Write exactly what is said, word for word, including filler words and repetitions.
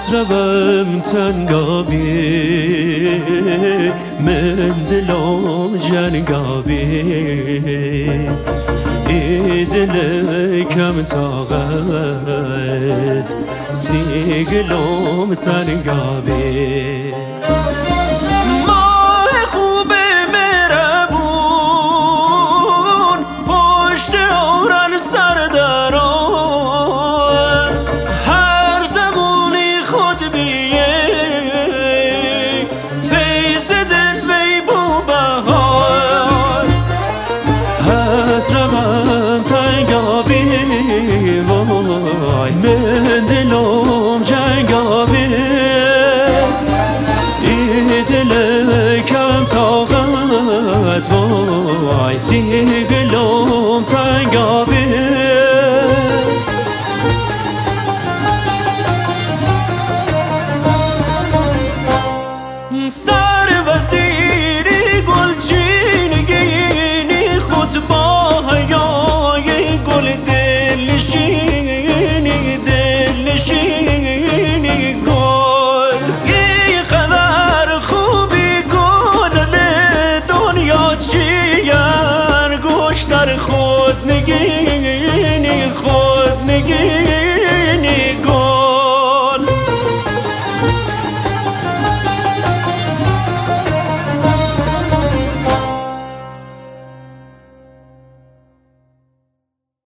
روم تنگابی من دلم جنگابی ای دل کم طاقت سیگلم تنگابی ماه خوب مهربون پشت اوران سرداران هر زمانی خود بیه پیس دل وی بو بهار هست روم تنگابی وای من دلم جنگابی ای دل کم طاقت وای سیگلم تنگابی سر وزیری گلچین گینی خطبان